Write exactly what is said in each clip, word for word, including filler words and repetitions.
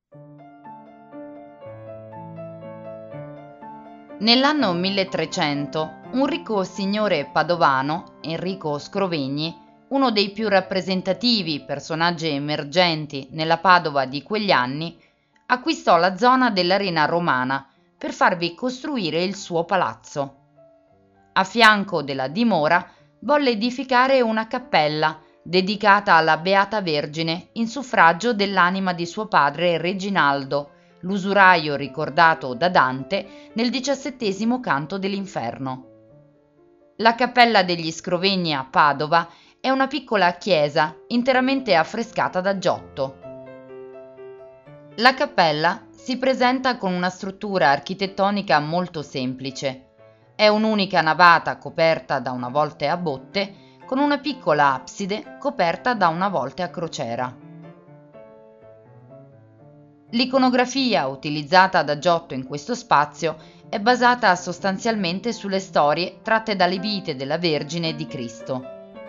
Nell'anno milletrecento, un ricco signore padovano, Enrico Scrovegni, uno dei più rappresentativi personaggi emergenti nella Padova di quegli anni, acquistò la zona dell'Arena Romana per farvi costruire il suo palazzo. A fianco della dimora volle edificare una cappella dedicata alla Beata Vergine in suffragio dell'anima di suo padre Reginaldo, l'usuraio ricordato da Dante nel diciassettesimo canto dell'Inferno. La Cappella degli Scrovegni a Padova è una piccola chiesa interamente affrescata da Giotto. La cappella si presenta con una struttura architettonica molto semplice. È un'unica navata coperta da una volte a botte, con una piccola abside coperta da una volte a crociera. L'iconografia utilizzata da Giotto in questo spazio è basata sostanzialmente sulle storie tratte dalle vite della Vergine e di Cristo.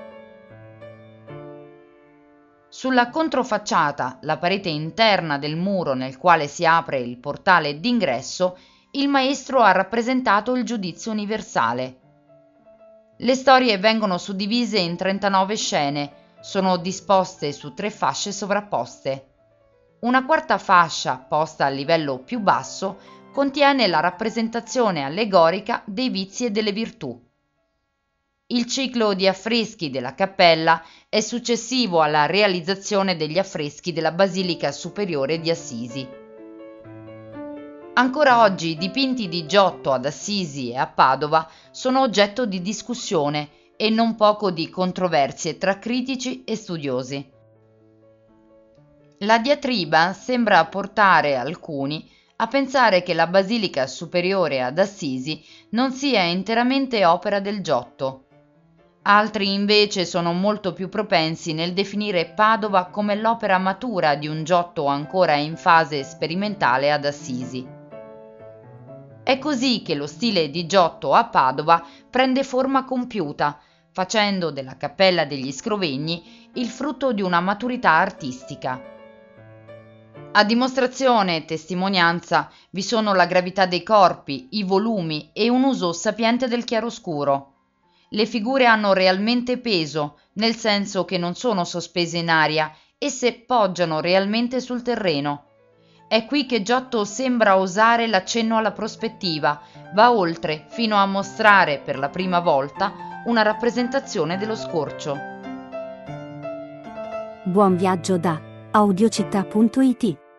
Sulla controfacciata, la parete interna del muro nel quale si apre il portale d'ingresso, il maestro ha rappresentato il giudizio universale. Le storie vengono suddivise in trentanove scene, sono disposte su tre fasce sovrapposte. Una quarta fascia, posta a livello più basso, contiene la rappresentazione allegorica dei vizi e delle virtù. Il ciclo di affreschi della cappella è successivo alla realizzazione degli affreschi della Basilica Superiore di Assisi. Ancora oggi i dipinti di Giotto ad Assisi e a Padova sono oggetto di discussione e non poco di controversie tra critici e studiosi. La diatriba sembra portare alcuni a pensare che la Basilica Superiore ad Assisi non sia interamente opera del Giotto. Altri invece sono molto più propensi nel definire Padova come l'opera matura di un Giotto ancora in fase sperimentale ad Assisi. È così che lo stile di Giotto a Padova prende forma compiuta, facendo della Cappella degli Scrovegni il frutto di una maturità artistica. A dimostrazione e testimonianza vi sono la gravità dei corpi, i volumi e un uso sapiente del chiaroscuro. Le figure hanno realmente peso, nel senso che non sono sospese in aria, esse poggiano realmente sul terreno. È qui che Giotto sembra osare l'accenno alla prospettiva, va oltre fino a mostrare per la prima volta una rappresentazione dello scorcio. Buon viaggio da audiocittà punto it.